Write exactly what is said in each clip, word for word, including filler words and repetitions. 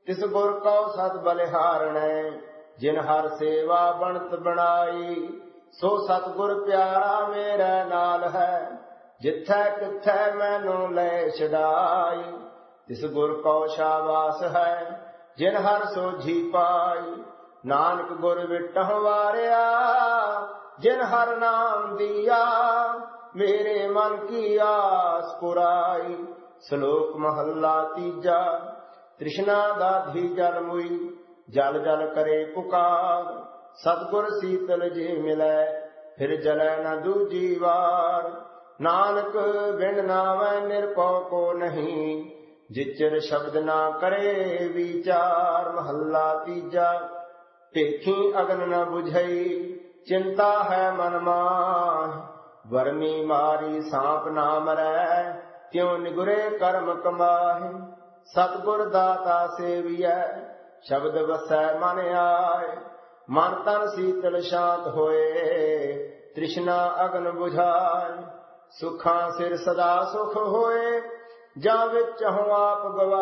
तिस गुर को सत बलिहारणै जिन हर सेवा बनत बनाई। सो सतगुर प्यारा मेरे नाल है जिथै किथै मैनू ले छड़ाई। तिस गुर को शाबास है जिन हर सोझी पाई। नानक गुर विटह वारिया जिन हर नाम दिया मेरे मन की आस पुराई। श्लोक महला तीजा। तृष्णा दाधी जल मुई जल जल करे पुकार। सतगुर शीतल जे मिलै फिर जलै न दूजी वार। नानक बिन नावै निरपौ को नहीं जिचर शब्द ना करे विचार। महला तीजा। पेखी अगन न बुझई चिंता है मन माहि। वर्मी मारी सांप ना मरै त्यों निगुरे कर्म कमाहि। सतगुर दाता सेवियै शब्द वसै मन आए। मन तन शीतल शांत होए तृष्णा अगन बुझाए। सुखां सिर सदा सुख होए जा विच हूँ आप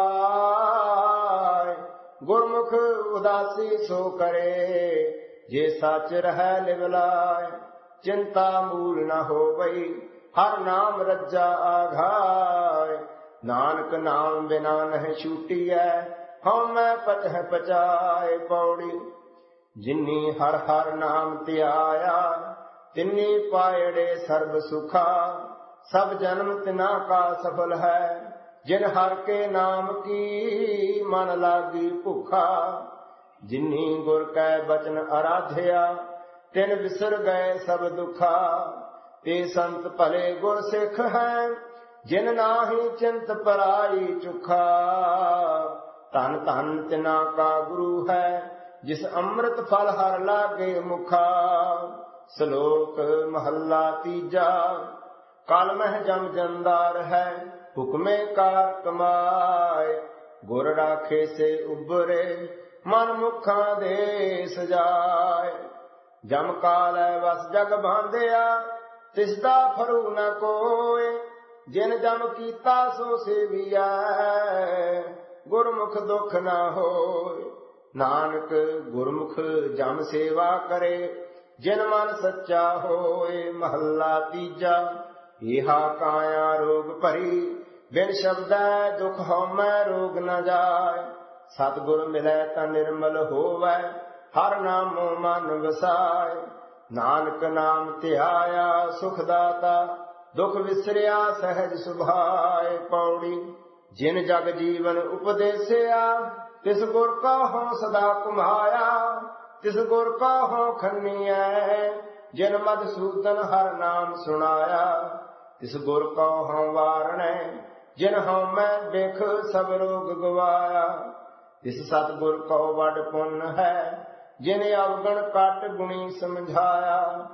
गवाए। गुरमुख उदासी सो करे जे सच रहै लिवलाए। चिंता मूल न होवई हर नाम रज्जा आघाय। नानक नाम बिना नहीं छूटियै हम मैं पचह पचाए। पौड़ी। जिन्नी हर हर नाम त्याया तिन्नी पायड़े सर्ब सुखा। सब जन्म तिना का सफल है जिन हर के नाम की मन लागी भूखा। जिन्नी गुर कै बचन आराध्या तिन विसर गए सब दुखा। ते संत भले गुर सिख हैं जिन नाहि चिंत पराई चुखा। धन धन तिना का गुरु है जिस अमृत फल हर लागे मुखा। श्लोक महला तीजा। काल मह जम जंदार है हुक्मे कार कमाए। गुर राखे से उबरे मन मुखा दे सजाए। जम काल बस जग बांधिया तिसदा फरू न कोय। जिन जम कीता सो सेविया गुरमुख दुख न होय। नानक गुरमुख जम सेवा करे जिन मन सच्चा होए। महला तीजा। इहा काया रोग भरी बिन शब्दै दुख हौमै रोग न जाय। सतगुर मिलै ता निर्मल होवै हर नामो मन वसाय। नानक नाम ध्याया सुख दाता दुख विसरिया सहज सुभाए। पौड़ी। जिन जग जीवन उपदेसिया तिस गुर का हो सदा कुम्हाया। तिस गुर का हो खन्नियै जिन मधुसूदन हर नाम सुनाया। तिस गुर का हो वारणै जिन हौ मैं देख सब रोग गवाया। तिस सतगुर को वड पुन है जिन अवगण कट गुणी समझाया।